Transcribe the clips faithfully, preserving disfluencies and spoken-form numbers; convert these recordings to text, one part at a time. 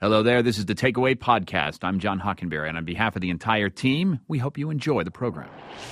Hello there, this is the Takeaway Podcast. I'm John Hockenberry, and on behalf of the entire team, we hope you enjoy the program.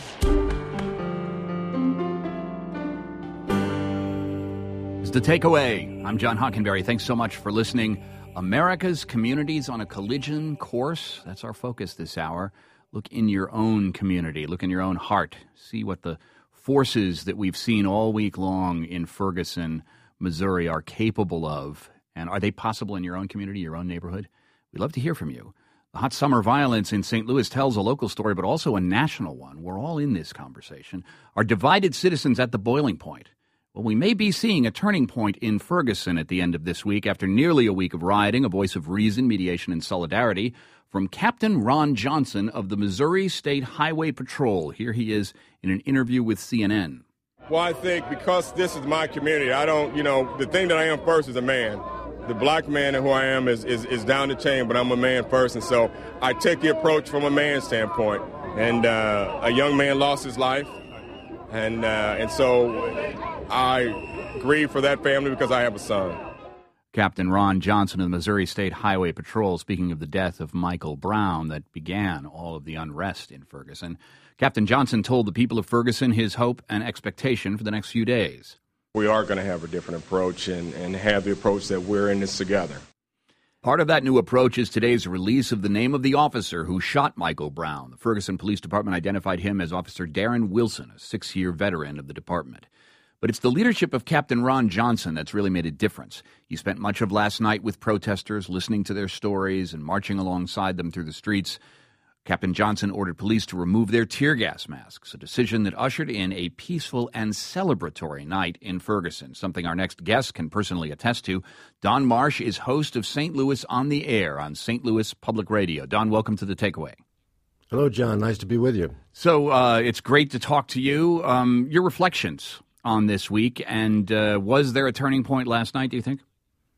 It's the Takeaway. I'm John Hockenberry. Thanks so much for listening. America's communities on a collision course. That's our focus this hour. Look in your own community. Look in your own heart. See what the forces that we've seen all week long in Ferguson, Missouri are capable of. And are they possible in your own community, your own neighborhood? We'd love to hear from you. The hot summer violence in Saint Louis tells a local story, but also a national one. We're all in this conversation. Are divided citizens at the boiling point? Well, we may be seeing a turning point in Ferguson at the end of this week. After nearly a week of rioting, a voice of reason, mediation, and solidarity from Captain Ron Johnson of the Missouri State Highway Patrol. Here he is in an interview with C N N. Well, I think because this is my community, I don't, you know, the thing that I am first is a man. The black man and who I am is, is, is down the chain, but I'm a man first. And so I take the approach from a man's standpoint. And uh, a young man lost his life. And, uh, and so I grieve for that family because I have a son. Captain Ron Johnson of the Missouri State Highway Patrol, speaking of the death of Michael Brown that began all of the unrest in Ferguson. Captain Johnson told the people of Ferguson his hope and expectation for the next few days. We are going to have a different approach and, and have the approach that we're in this together. Part of that new approach is today's release of the name of the officer who shot Michael Brown. The Ferguson Police Department identified him as Officer Darren Wilson, a six-year veteran of the department. But it's the leadership of Captain Ron Johnson that's really made a difference. He spent much of last night with protesters, listening to their stories and marching alongside them through the streets. Captain Johnson ordered police to remove their tear gas masks, a decision that ushered in a peaceful and celebratory night in Ferguson, something our next guest can personally attest to. Don Marsh is host of Saint Louis on the Air on Saint Louis Public Radio. Don, welcome to The Takeaway. Hello, John. Nice to be with you. So uh, it's great to talk to you. Um, your reflections on this week, and uh, was there a turning point last night, do you think?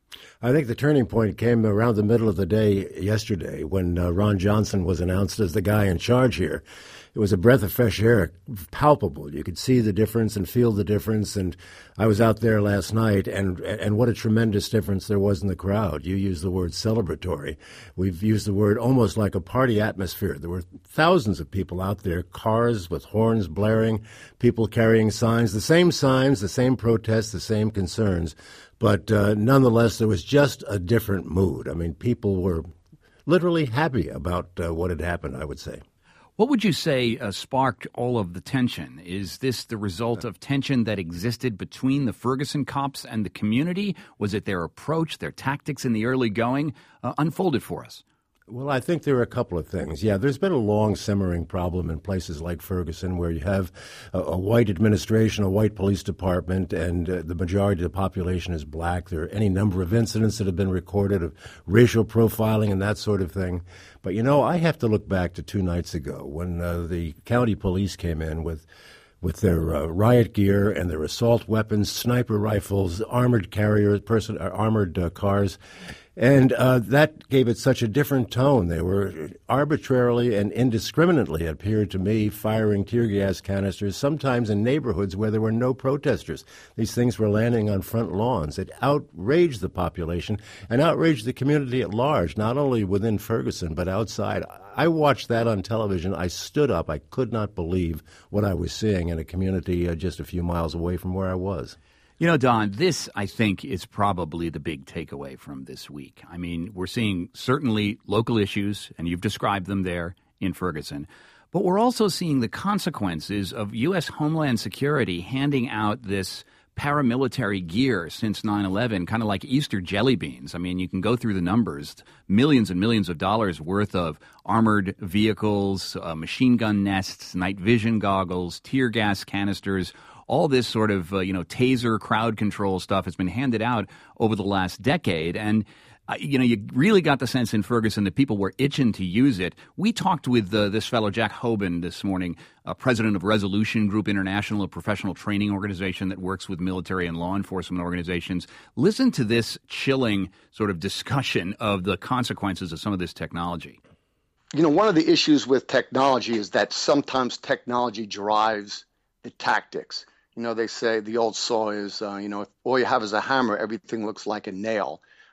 I think the turning point came around the middle of the day yesterday when uh, Ron Johnson was announced as the guy in charge here. It was a breath of fresh air, palpable. You could see the difference and feel the difference. And I was out there last night, and and what a tremendous difference there was in the crowd. You used the word celebratory. We've used the word almost like a party atmosphere. There were thousands of people out there, cars with horns blaring, people carrying signs, the same signs, the same protests, the same concerns. But uh, nonetheless, there was just a different mood. I mean, people were literally happy about uh, what had happened, I would say. What would you say uh, sparked all of the tension? Is this the result of tension that existed between the Ferguson cops and the community? Was it their approach, their tactics in the early going? Uh, unfold it for us. Well, I think there are a couple of things. Yeah, there's been a long simmering problem in places like Ferguson where you have a, a white administration, a white police department, and uh, the majority of the population is black. There are any number of incidents that have been recorded of racial profiling and that sort of thing. But, you know, I have to look back to two nights ago when uh, the county police came in with with their uh, riot gear and their assault weapons, sniper rifles, armored carriers, person, uh, armored uh, cars. And uh, that gave it such a different tone. They were arbitrarily and indiscriminately, it appeared to me, firing tear gas canisters, sometimes in neighborhoods where there were no protesters. These things were landing on front lawns. It outraged the population and outraged the community at large, not only within Ferguson, but outside. I watched that on television. I stood up. I could not believe what I was seeing in a community uh, just a few miles away from where I was. You know, Don, this, I think, is probably the big takeaway from this week. I mean, we're seeing certainly local issues, and you've described them there in Ferguson, but we're also seeing the consequences of U S. Homeland Security handing out this paramilitary gear since nine eleven, kind of like Easter jelly beans. I mean, you can go through the numbers, millions and millions of dollars worth of armored vehicles, uh, machine gun nests, night vision goggles, tear gas canisters. All this sort of, uh, you know, taser crowd control stuff has been handed out over the last decade. And, uh, you know, you really got the sense in Ferguson that people were itching to use it. We talked with uh, this fellow, Jack Hoban, this morning, uh, president of Resolution Group International, a professional training organization that works with military and law enforcement organizations. Listen to this chilling sort of discussion of the consequences of some of this technology. You know, one of the issues with technology is that sometimes technology drives the tactics. You know, they say the old saw is, uh, you know, if all you have is a hammer, everything looks like a nail.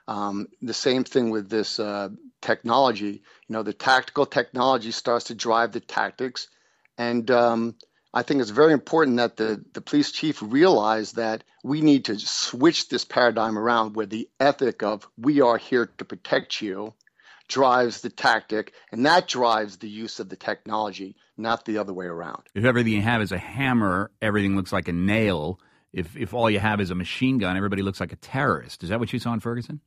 Um, the same thing with this uh, technology. You know, the tactical technology starts to drive the tactics. And um, I think it's very important that the, the police chief realize that we need to switch this paradigm around where the ethic of we are here to protect you drives the tactic, and that drives the use of the technology, not the other way around. If everything you have is a hammer, everything looks like a nail. If if all you have is a machine gun, everybody looks like a terrorist. Is that what you saw in Ferguson?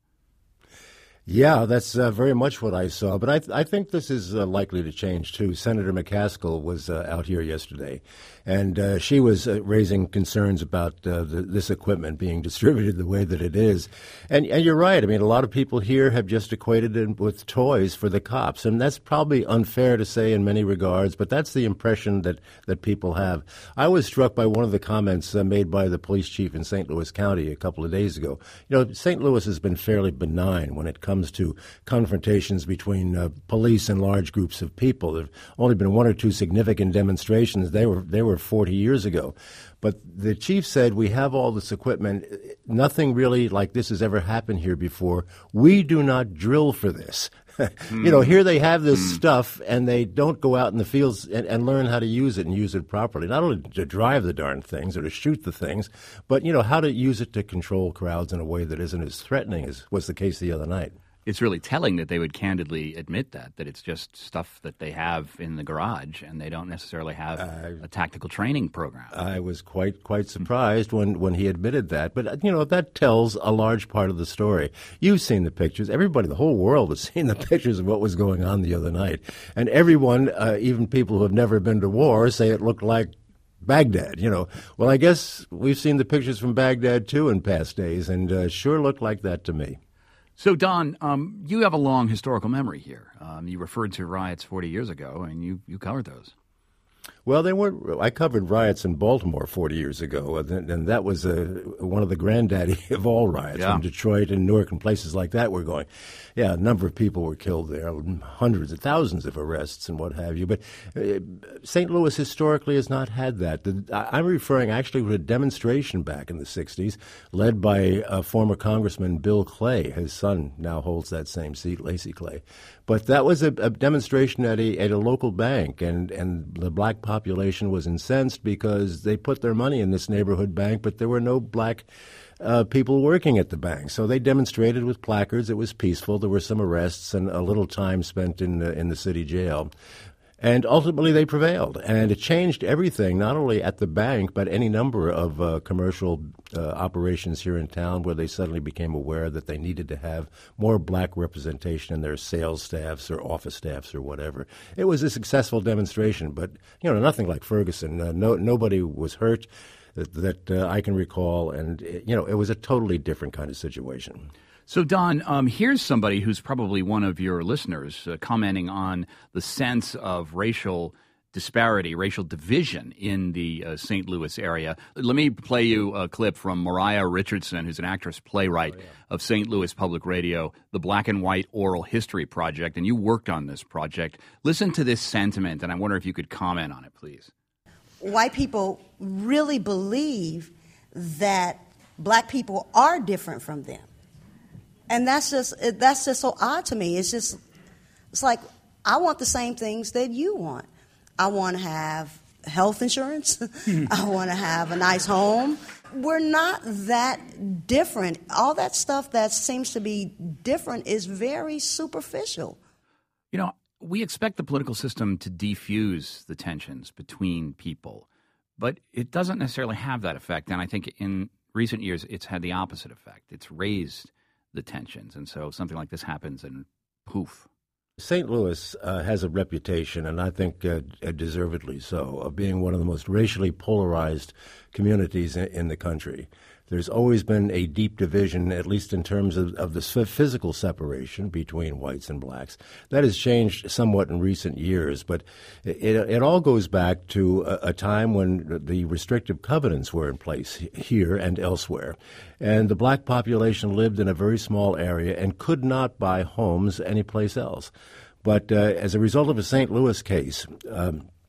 Yeah, that's uh, very much what I saw. But I, th- I think this is uh, likely to change, too. Senator McCaskill was uh, out here yesterday, and uh, she was uh, raising concerns about uh, the, this equipment being distributed the way that it is. And, and you're right. I mean, a lot of people here have just equated it with toys for the cops. And that's probably unfair to say in many regards, but that's the impression that, that people have. I was struck by one of the comments uh, made by the police chief in Saint Louis County a couple of days ago. You know, Saint Louis has been fairly benign when it comes to confrontations between uh, police and large groups of people. There have only been one or two significant demonstrations. They were they were forty years ago. But the chief said, we have all this equipment. Nothing really like this has ever happened here before. We do not drill for this. You know, here they have this mm. stuff, and they don't go out in the fields and, and learn how to use it and use it properly. Not only to drive the darn things or to shoot the things, but, you know, how to use it to control crowds in a way that isn't as threatening as was the case the other night. It's really telling that they would candidly admit that, that it's just stuff that they have in the garage and they don't necessarily have uh, a tactical training program. I was quite quite surprised when, when he admitted that. But, you know, that tells a large part of the story. You've seen the pictures. Everybody, the whole world has seen the pictures of what was going on the other night. And everyone, uh, even people who have never been to war, say it looked like Baghdad, you know. Well, I guess we've seen the pictures from Baghdad, too, in past days, and uh, sure looked like that to me. So, Don, um, you have a long historical memory here. Um, you referred to riots forty years ago, and you, you covered those. Well, they weren't. I covered riots in Baltimore forty years ago, and, and that was uh, one of the granddaddy of all riots. Yeah. In Detroit and Newark and places like that were going. Yeah, a number of people were killed there, hundreds of thousands of arrests and what have you. But uh, Saint Louis historically has not had that. The, I'm referring actually to a demonstration back in the sixties led by uh, former Congressman Bill Clay. His son now holds that same seat, Lacy Clay. But that was a, a demonstration at a, at a local bank, and, and the black population was incensed because they put their money in this neighborhood bank, but there were no black uh, people working at the bank. So they demonstrated with placards. It was peaceful. There were some arrests and a little time spent in uh, in the city jail. And ultimately they prevailed, and it changed everything, not only at the bank, but any number of uh, commercial uh, operations here in town where they suddenly became aware that they needed to have more black representation in their sales staffs or office staffs or whatever. It was a successful demonstration, but, you know, nothing like Ferguson. Uh, no, nobody was hurt that, that uh, I can recall, and, you know, it was a totally different kind of situation. So, Don, um, here's somebody who's probably one of your listeners uh, commenting on the sense of racial disparity, racial division in the uh, Saint Louis area. Let me play you a clip from Mariah Richardson, who's an actress playwright oh, yeah. of Saint Louis Public Radio, the Black and White Oral History Project, and you worked on this project. Listen to this sentiment, and I wonder if you could comment on it, please. White people really believe that black people are different from them. And that's just that's just so odd to me. It's just, it's like, I want the same things that you want. I want to have health insurance. I want to have a nice home. We're not that different. All that stuff that seems to be different is very superficial. You know, we expect the political system to defuse the tensions between people, but it doesn't necessarily have that effect. And I think in recent years, it's had the opposite effect. It's raised the tensions. And so something like this happens and poof. Saint Louis uh, has a reputation, and I think uh, deservedly so, of being one of the most racially polarized communities in, in the country. There's always been a deep division, at least in terms of, of the physical separation between whites and blacks. That has changed somewhat in recent years, but it, it all goes back to a, a time when the restrictive covenants were in place here and elsewhere. And the black population lived in a very small area and could not buy homes anyplace else. But uh, as a result of a Saint Louis case, um,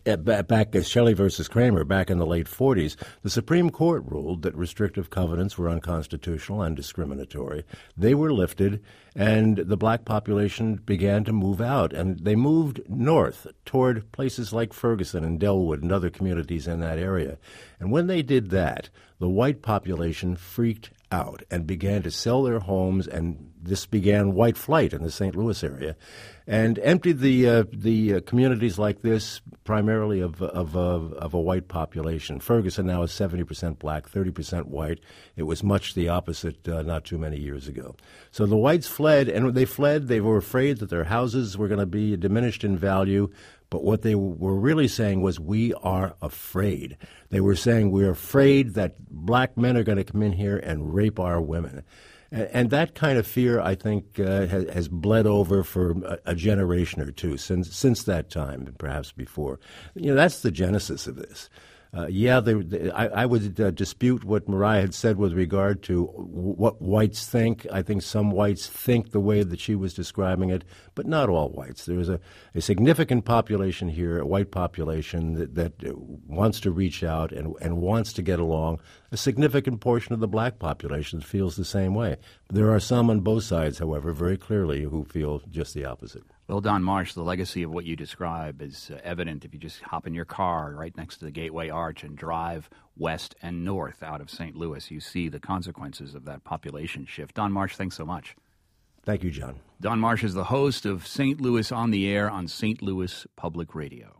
back as Shelley versus Kramer back in the late forties, the Supreme Court ruled that restrictive covenants were unconstitutional and discriminatory. They were lifted, and the black population began to move out, and they moved north toward places like Ferguson and Delwood and other communities in that area. And when they did that, the white population freaked out and began to sell their homes, and this began white flight in the Saint Louis area, and emptied the uh, the uh, communities like this primarily of of of, of a white population. Ferguson now is seventy percent black, thirty percent white. It was much the opposite uh, not too many years ago. So the whites fled, and when they fled, they were afraid that their houses were going to be diminished in value. But what they were really saying was, we are afraid. They were saying, we're afraid that black men are going to come in here and rape our women. And, and that kind of fear, I think, uh, has, has bled over for a, a generation or two since since that time, and perhaps before. You know, that's the genesis of this. Uh, yeah, they, they, I, I would uh, dispute what Mariah had said with regard to w- what whites think. I think some whites think the way that she was describing it, but not all whites. There is a, a significant population here, a white population that, that wants to reach out and, and wants to get along. A significant portion of the black population feels the same way. There are some on both sides, however, very clearly, who feel just the opposite. Well, Don Marsh, the legacy of what you describe is uh, evident if you just hop in your car right next to the Gateway Arch and drive west and north out of Saint Louis. You see the consequences of that population shift. Don Marsh, thanks so much. Thank you, John. Don Marsh is the host of Saint Louis on the Air on Saint Louis Public Radio.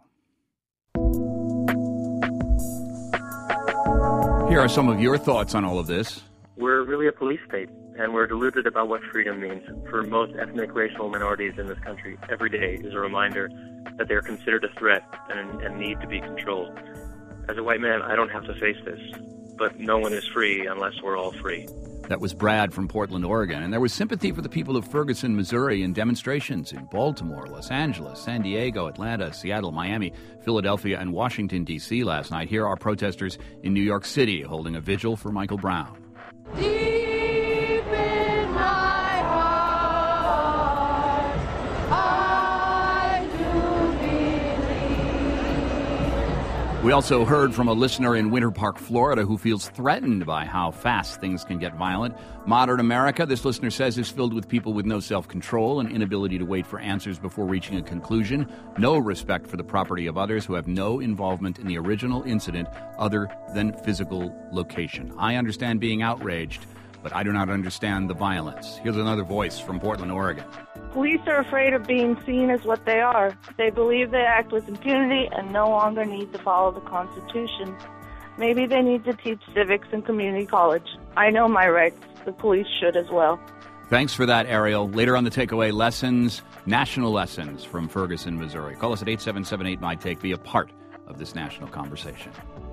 Here are some of your thoughts on all of this. We're really a police state, and we're deluded about what freedom means. For most ethnic racial minorities in this country, every day is a reminder that they're considered a threat and, and need to be controlled. As a white man, I don't have to face this, but no one is free unless we're all free. That was Brad from Portland, Oregon. And there was sympathy for the people of Ferguson, Missouri in demonstrations in Baltimore, Los Angeles, San Diego, Atlanta, Seattle, Miami, Philadelphia, and Washington, D C last night. Here are protesters in New York City holding a vigil for Michael Brown. Deep in my heart, I do believe. We also heard from a listener in Winter Park, Florida, who feels threatened by how fast things can get violent. Modern America, this listener says, is filled with people with no self-control and inability to wait for answers before reaching a conclusion, no respect for the property of others, who have no involvement in the original incident other than physical location. I understand being outraged, but I do not understand the violence. Here's another voice from Portland, Oregon. Police are afraid of being seen as what they are. They believe they act with impunity and no longer need to follow the Constitution. Maybe they need to teach civics in community college. I know my rights. The police should as well. Thanks for that, Ariel. Later on the takeaway, lessons, national lessons from Ferguson, Missouri. Call us at eight seven seven eight, M Y T A K E. Be a part of this national conversation.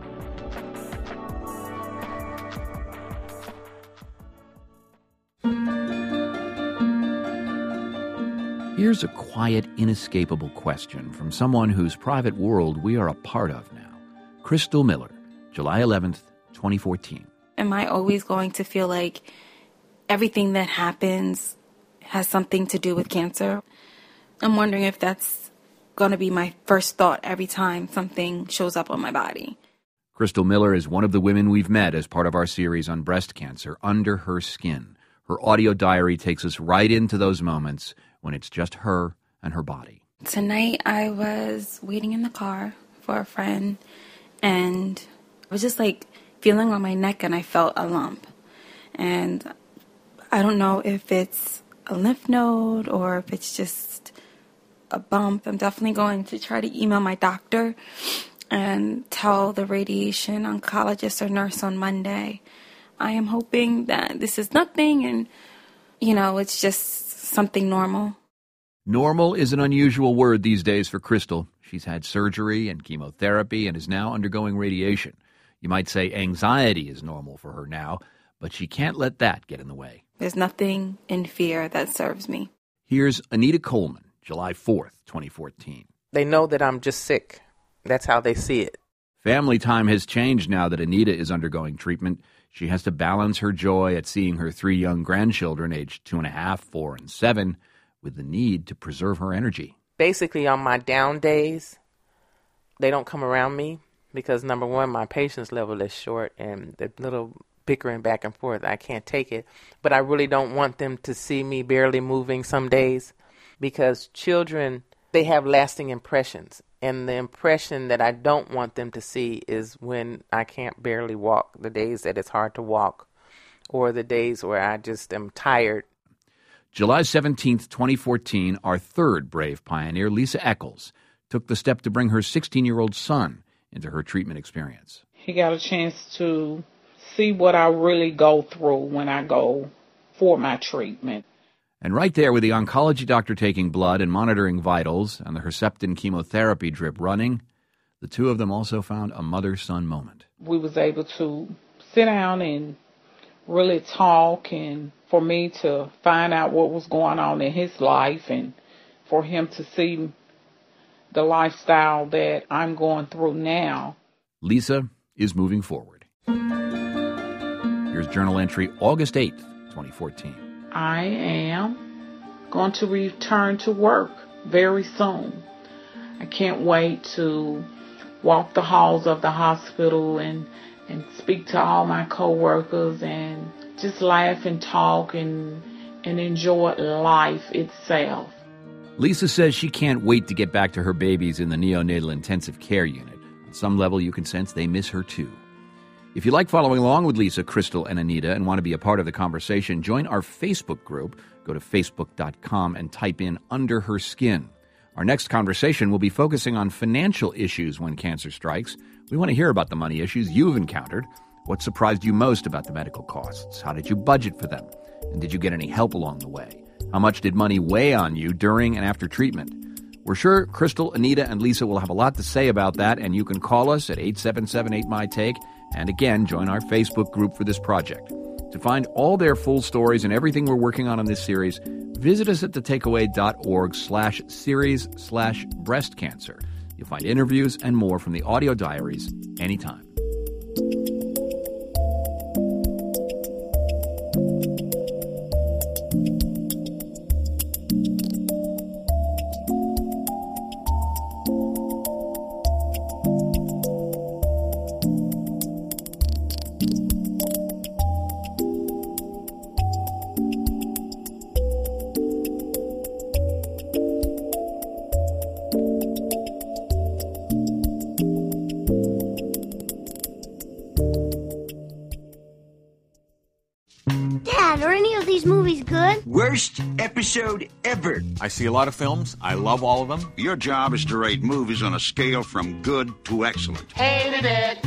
Here's a quiet, inescapable question from someone whose private world we are a part of now. Crystal Miller, July eleventh, twenty fourteen. Am I always going to feel like everything that happens has something to do with cancer? I'm wondering if that's going to be my first thought every time something shows up on my body. Crystal Miller is one of the women we've met as part of our series on breast cancer, Under Her Skin. Her audio diary takes us right into those moments when it's just her and her body. Tonight I was waiting in the car for a friend, and I was just like feeling on my neck, and I felt a lump. And I don't know if it's a lymph node or if it's just a bump. I'm definitely going to try to email my doctor and tell the radiation oncologist or nurse on Monday. I am hoping that this is nothing and, you know, it's just something normal. Normal is an unusual word these days for Crystal. She's had surgery and chemotherapy and is now undergoing radiation. You might say anxiety is normal for her now, but she can't let that get in the way. There's nothing in fear that serves me. Here's Anita Coleman, July fourth, twenty fourteen. They know that I'm just sick. That's how they see it. Family time has changed now that Anita is undergoing treatment. She has to balance her joy at seeing her three young grandchildren, aged two and a half, four, and seven, with the need to preserve her energy. Basically, on my down days, they don't come around me because, number one, my patience level is short and the little bickering back and forth, I can't take it. But I really don't want them to see me barely moving some days because children, they have lasting impressions. And the impression that I don't want them to see is when I can't barely walk, the days that it's hard to walk, or the days where I just am tired. July seventeenth, twenty fourteen, our third brave pioneer, Lisa Eccles, took the step to bring her sixteen-year-old son into her treatment experience. He got a chance to see what I really go through when I go for my treatment. And right there with the oncology doctor taking blood and monitoring vitals and the Herceptin chemotherapy drip running, the two of them also found a mother-son moment. We was able to sit down and really talk, and for me to find out what was going on in his life and for him to see the lifestyle that I'm going through now. Lisa is moving forward. Here's journal entry August eighth, twenty fourteen. I am going to return to work very soon. I can't wait to walk the halls of the hospital and, and speak to all my coworkers and just laugh and talk and, and enjoy life itself. Lisa says she can't wait to get back to her babies in the neonatal intensive care unit. On some level, you can sense they miss her too. If you like following along with Lisa, Crystal, and Anita and want to be a part of the conversation, join our Facebook group. Go to facebook dot com and type in Under Her Skin. Our next conversation will be focusing on financial issues when cancer strikes. We want to hear about the money issues you've encountered. What surprised you most about the medical costs? How did you budget for them? And did you get any help along the way? How much did money weigh on you during and after treatment? We're sure Crystal, Anita, and Lisa will have a lot to say about that, and you can call us at eight seven seven eight M Y Take, and again, join our Facebook group for this project. To find all their full stories and everything we're working on in this series, visit us at thetakeaway.org slash series slash breast cancer. You'll find interviews and more from the audio diaries anytime. Worst episode ever. I see a lot of films. I love all of them. Your job is to rate movies on a scale from good to excellent. Hated it.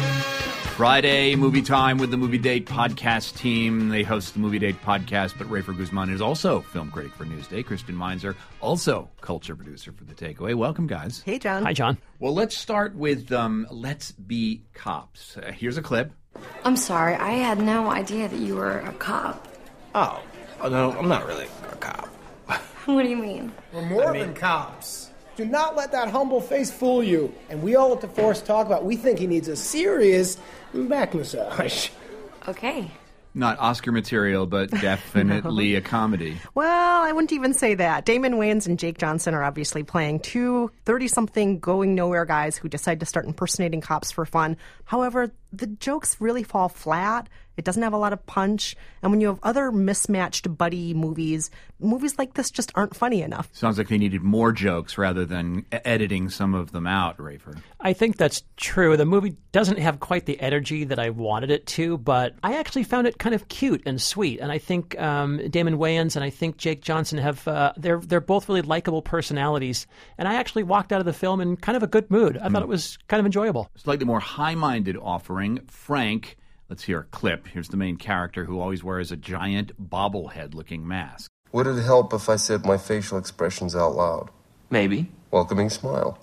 Friday, movie time with the Movie Date podcast team. They host the Movie Date podcast, but Rafer Guzman is also film critic for Newsday. Kristen Meinzer, also culture producer for The Takeaway. Welcome, guys. Hey, John. Hi, John. Well, let's start with um, Let's Be Cops. Uh, here's a clip. I'm sorry. I had no idea that you were a cop. Oh. Oh, no, I'm not really a cop. What do you mean? We're more I mean, than cops. Do not let that humble face fool you. And we all at the Force talk about we think he needs a serious back massage. Okay. Not Oscar material, but definitely no. a comedy. Well, I wouldn't even say that. Damon Wayans and Jake Johnson are obviously playing two thirty-something going-nowhere guys who decide to start impersonating cops for fun. However, the jokes really fall flat. It doesn't have a lot of punch. And when you have other mismatched buddy movies, movies like this just aren't funny enough. Sounds like they needed more jokes rather than editing some of them out, Rafer. I think that's true. The movie doesn't have quite the energy that I wanted it to, but I actually found it kind of cute and sweet. And I think um, Damon Wayans and I think Jake Johnson have, uh, they're, they're both really likable personalities. And I actually walked out of the film in kind of a good mood. I mm. thought it was kind of enjoyable. Slightly more high-minded offering, Frank. Let's hear a clip. Here's the main character who always wears a giant bobblehead-looking mask. Would it help if I said my facial expressions out loud? Maybe. Welcoming smile.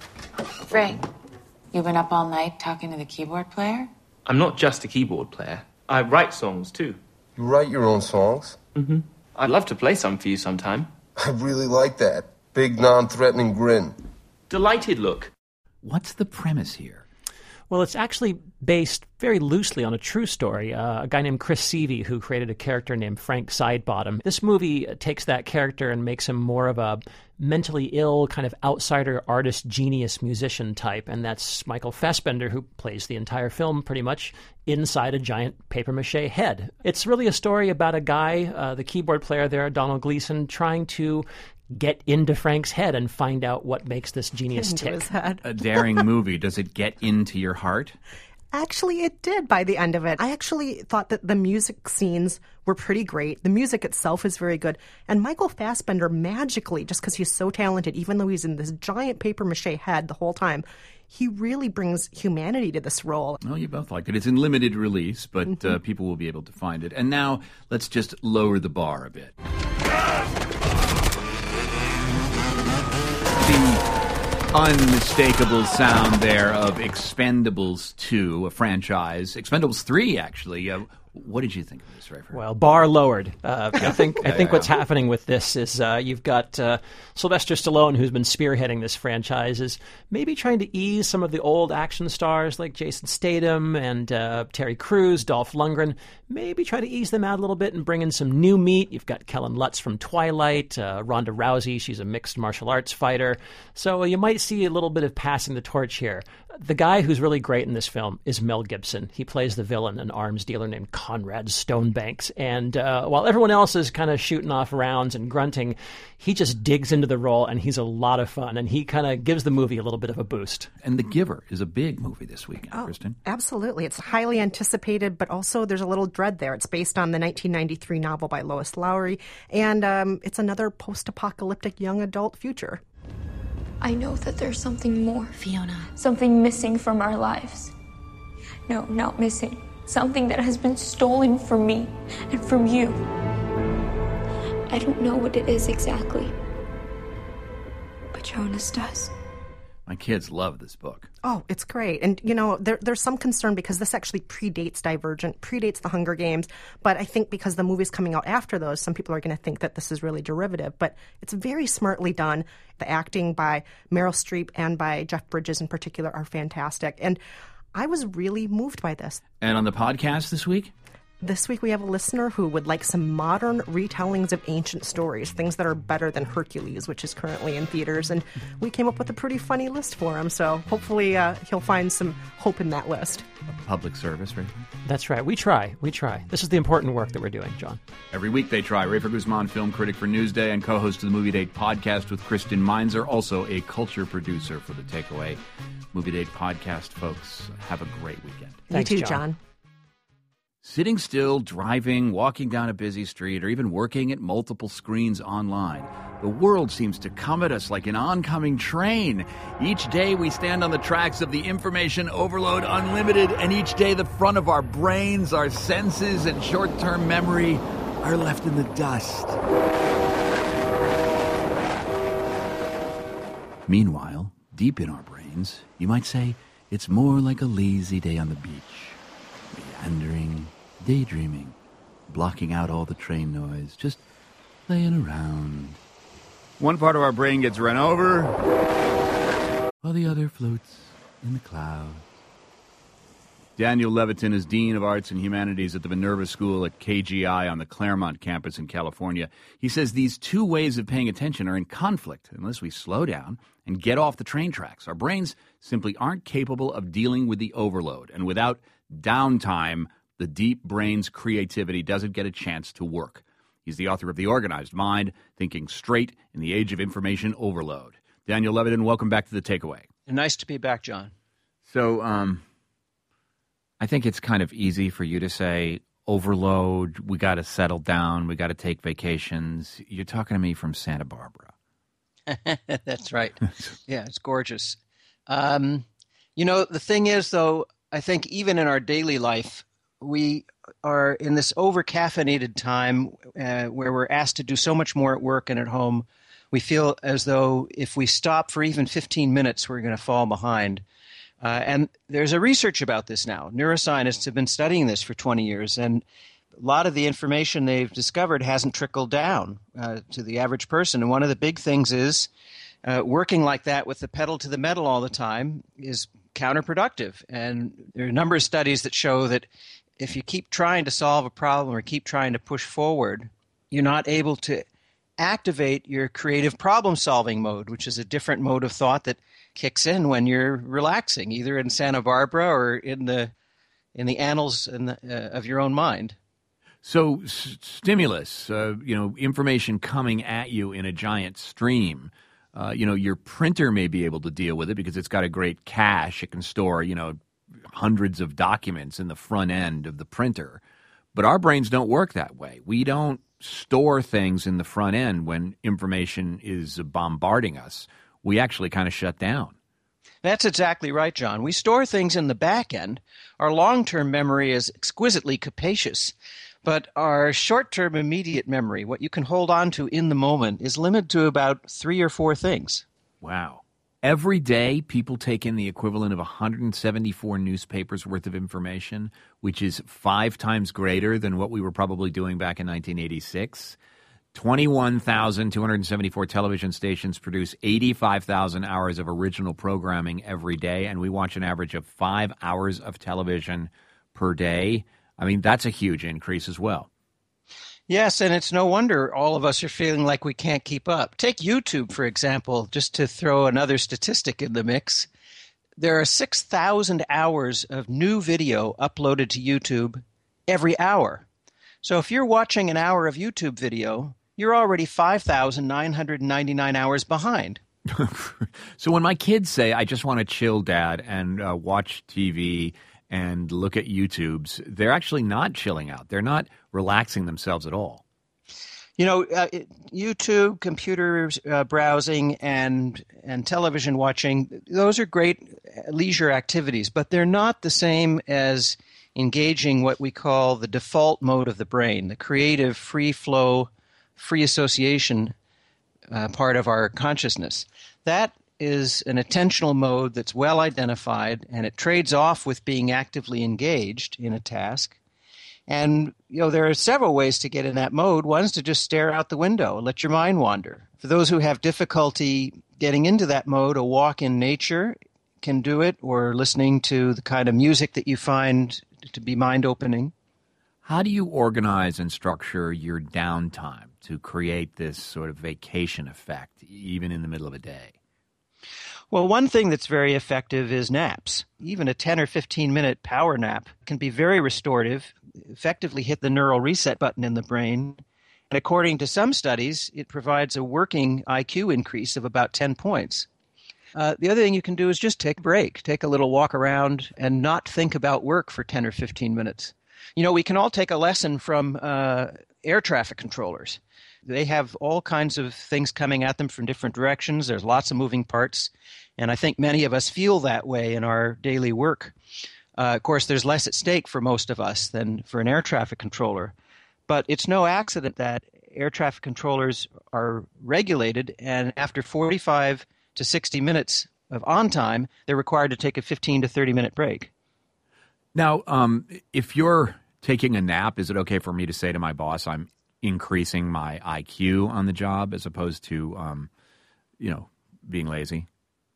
Frank, you've been up all night talking to the keyboard player? I'm not just a keyboard player. I write songs, too. You write your own songs? Mm-hmm. I'd love to play some for you sometime. I really like that. Big, non-threatening grin. Delighted look. What's the premise here? Well, it's actually based very loosely on a true story. Uh, a guy named Chris Seavey, who created a character named Frank Sidebottom. This movie takes that character and makes him more of a mentally ill, kind of outsider, artist, genius, musician type. And that's Michael Fassbender, who plays the entire film pretty much inside a giant papier-mâché head. It's really a story about a guy, uh, the keyboard player there, Donald Gleason, trying to get into Frank's head and find out what makes this genius Into tick. his head. A daring movie. Does it get into your heart? Actually, it did by the end of it. I actually thought that the music scenes were pretty great. The music itself is very good. And Michael Fassbender magically, just because he's so talented, even though he's in this giant papier-mâché head the whole time, he really brings humanity to this role. Oh, you both liked it. It's in limited release, but Mm-hmm. uh, people will be able to find it. And now let's just lower the bar a bit. The unmistakable sound there of Expendables two, a franchise. Expendables three, actually. Uh, what did you think of this, Rayford? Well, bar lowered. Uh, I think I Yeah, think yeah. what's happening with this is uh, you've got uh, Sylvester Stallone, who's been spearheading this franchise, is maybe trying to ease some of the old action stars like Jason Statham and uh, Terry Crews, Dolph Lundgren. Maybe try to ease them out a little bit and bring in some new meat. You've got Kellen Lutz from Twilight, uh, Ronda Rousey. She's a mixed martial arts fighter. So you might see a little bit of passing the torch here. The guy who's really great in this film is Mel Gibson. He plays the villain, an arms dealer named Conrad Stonebanks. And uh, while everyone else is kind of shooting off rounds and grunting, he just digs into the role, and he's a lot of fun. And he kind of gives the movie a little bit of a boost. And The Giver is a big movie this weekend, Oh, Kristen. absolutely. It's highly anticipated, but also there's a little dread there. It's based on the nineteen ninety-three novel by Lois Lowry, and um, it's another post-apocalyptic young adult future. I know that there's something more. Fiona. Something missing from our lives. No, not missing. Something that has been stolen from me and from you. I don't know what it is exactly. But Jonas does. My kids love this book. Oh, it's great. And, you know, there, there's some concern because this actually predates Divergent, predates The Hunger Games. But I think because the movie's coming out after those, some people are going to think that this is really derivative. But it's very smartly done. The acting by Meryl Streep and by Jeff Bridges in particular are fantastic. And I was really moved by this. And on the podcast this week? This week we have a listener who would like some modern retellings of ancient stories, things that are better than Hercules, which is currently in theaters. And we came up with a pretty funny list for him, so hopefully uh, he'll find some hope in that list. Public service, right? That's right. We try. We try. This is the important work that we're doing, John. Every week they try. Rayford Guzman, film critic for Newsday and co-host of the Movie Date podcast with Kristen Meinzer, also a culture producer for The Takeaway. Movie Date podcast, folks. Have a great weekend. Thanks, you too, John. John. Sitting still, driving, walking down a busy street, or even working at multiple screens online, the world seems to come at us like an oncoming train. Each day we stand on the tracks of the information overload unlimited, and each day the front of our brains, our senses, and short-term memory are left in the dust. Meanwhile, deep in our brains, you might say, it's more like a lazy day on the beach. Meandering, daydreaming, blocking out all the train noise, just laying around. One part of our brain gets run over, while the other floats in the clouds. Daniel Levitin is Dean of Arts and Humanities at the Minerva School at K G I on the Claremont campus in California. He says these two ways of paying attention are in conflict unless we slow down and get off the train tracks. Our brains simply aren't capable of dealing with the overload, and without downtime, the deep brain's creativity doesn't get a chance to work. He's the author of The Organized Mind, Thinking Straight in the Age of Information Overload. Daniel Levitin, welcome back to The Takeaway. Nice to be back, John. So, um, I think it's kind of easy for you to say, overload, we got to settle down, we got to take vacations. You're talking to me from Santa Barbara. That's right. Yeah, it's gorgeous. Um, you know, the thing is, though, I think even in our daily life, we are in this over-caffeinated time uh, where we're asked to do so much more at work and at home. We feel as though if we stop for even fifteen minutes, we're going to fall behind. Uh, and there's a research about this now. Neuroscientists have been studying this for twenty years, and a lot of the information they've discovered hasn't trickled down uh, to the average person. And one of the big things is uh, working like that with the pedal to the metal all the time is counterproductive. And there are a number of studies that show that if you keep trying to solve a problem or keep trying to push forward, you're not able to activate your creative problem-solving mode, which is a different mode of thought that kicks in when you're relaxing, either in Santa Barbara or in the in the annals in the, uh, of your own mind. So s- stimulus, uh, you know, information coming at you in a giant stream. Uh, you know, your printer may be able to deal with it because it's got a great cache. It can store, you know, hundreds of documents in the front end of the printer. But our brains don't work that way. We don't store things in the front end when information is bombarding us. We actually kind of shut down. That's exactly right, John. We store things in the back end. Our long-term memory is exquisitely capacious, but our short-term immediate memory, what you can hold on to in the moment, is limited to about three or four things. Wow. Every day, people take in the equivalent of one hundred seventy-four newspapers worth of information, which is five times greater than what we were probably doing back in nineteen eighty-six. twenty-one thousand two hundred seventy-four television stations produce eighty-five thousand hours of original programming every day, and we watch an average of five hours of television per day. I mean, that's a huge increase as well. Yes, and it's no wonder all of us are feeling like we can't keep up. Take YouTube, for example, just to throw another statistic in the mix. There are six thousand hours of new video uploaded to YouTube every hour. So if you're watching an hour of YouTube video, you're already five thousand nine hundred ninety-nine hours behind. So when my kids say, I just want to chill, Dad, and uh, watch T V and look at YouTubes, they're actually not chilling out. They're not relaxing themselves at all. You know, uh, YouTube, computer uh, browsing, and and television watching, those are great leisure activities, but they're not the same as engaging what we call the default mode of the brain, the creative, free flow, free association uh, part of our consciousness. That is an attentional mode that's well identified, and it trades off with being actively engaged in a task. And, you know, there are several ways to get in that mode. One's to just stare out the window, let your mind wander. For those who have difficulty getting into that mode, a walk in nature can do it, or listening to the kind of music that you find to be mind-opening. How do you organize and structure your downtime to create this sort of vacation effect, even in the middle of a day? Well, one thing that's very effective is naps. Even a ten or fifteen minute power nap can be very restorative, effectively hit the neural reset button in the brain. And according to some studies, it provides a working I Q increase of about ten points. Uh, the other thing you can do is just take a break, take a little walk around, and not think about work for ten or fifteen minutes. You know, we can all take a lesson from uh, air traffic controllers. They have all kinds of things coming at them from different directions. There's lots of moving parts, and I think many of us feel that way in our daily work. Uh, of course, there's less at stake for most of us than for an air traffic controller, but it's no accident that air traffic controllers are regulated, and after forty-five to sixty minutes of on time, they're required to take a fifteen to thirty minute break. Now, um, if you're taking a nap, is it okay for me to say to my boss, I'm increasing my I Q on the job as opposed to, um, you know, being lazy?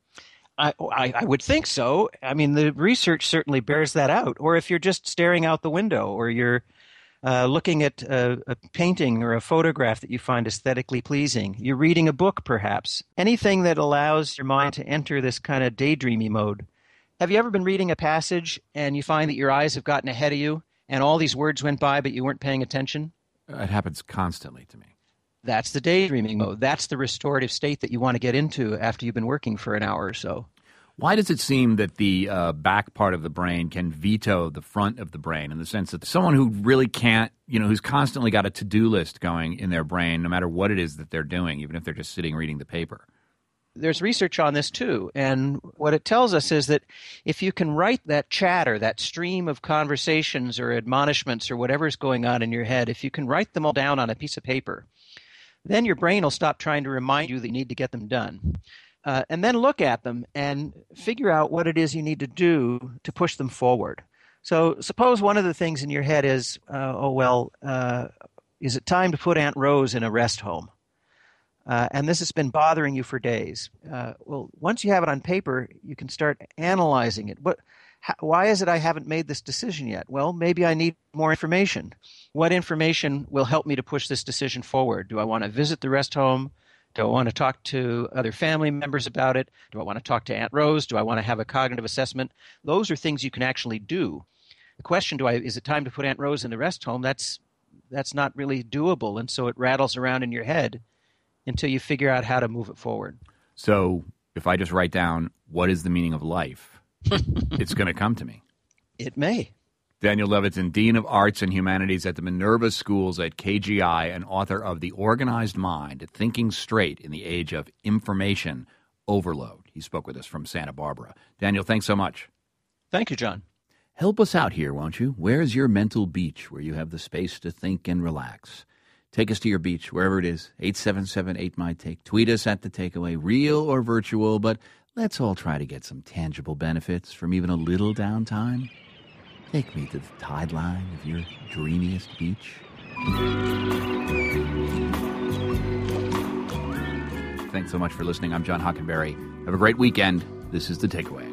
I, I, I would think so. I mean, the research certainly bears that out. Or if you're just staring out the window, or you're uh, looking at a, a painting or a photograph that you find aesthetically pleasing, you're reading a book perhaps, anything that allows your mind to enter this kind of daydreamy mode. Have you ever been reading a passage and you find that your eyes have gotten ahead of you and all these words went by but you weren't paying attention? It happens constantly to me. That's the daydreaming mode. That's the restorative state that you want to get into after you've been working for an hour or so. Why does it seem that the uh, back part of the brain can veto the front of the brain, in the sense that someone who really can't, you know, who's constantly got a to-do list going in their brain, no matter what it is that they're doing, even if they're just sitting reading the paper? There's research on this too, and what it tells us is that if you can write that chatter, that stream of conversations or admonishments or whatever's going on in your head, if you can write them all down on a piece of paper, then your brain will stop trying to remind you that you need to get them done. Uh, and then look at them and figure out what it is you need to do to push them forward. So suppose one of the things in your head is, uh, oh, well, uh, is it time to put Aunt Rose in a rest home? Uh, and this has been bothering you for days. Uh, well, once you have it on paper, you can start analyzing it. What, how, why is it I haven't made this decision yet? Well, maybe I need more information. What information will help me to push this decision forward? Do I want to visit the rest home? Do I want to talk to other family members about it? Do I want to talk to Aunt Rose? Do I want to have a cognitive assessment? Those are things you can actually do. The question, do I, is it time to put Aunt Rose in the rest home? That's, that's not really doable, and so it rattles around in your head until you figure out how to move it forward. So if I just write down, what is the meaning of life, it's going to come to me. It may. Daniel Levitin, Dean of Arts and Humanities at the Minerva Schools at K G I and author of The Organized Mind, Thinking Straight in the Age of Information Overload. He spoke with us from Santa Barbara. Daniel, thanks so much. Thank you, John. Help us out here, won't you? Where's your mental beach where you have the space to think and relax? Take us to your beach, wherever it is, eight seven seven eight M Y Take. Tweet us at The Takeaway, real or virtual, but let's all try to get some tangible benefits from even a little downtime. Take me to the tide line of your dreamiest beach. Thanks so much for listening. I'm John Hockenberry. Have a great weekend. This is The Takeaway.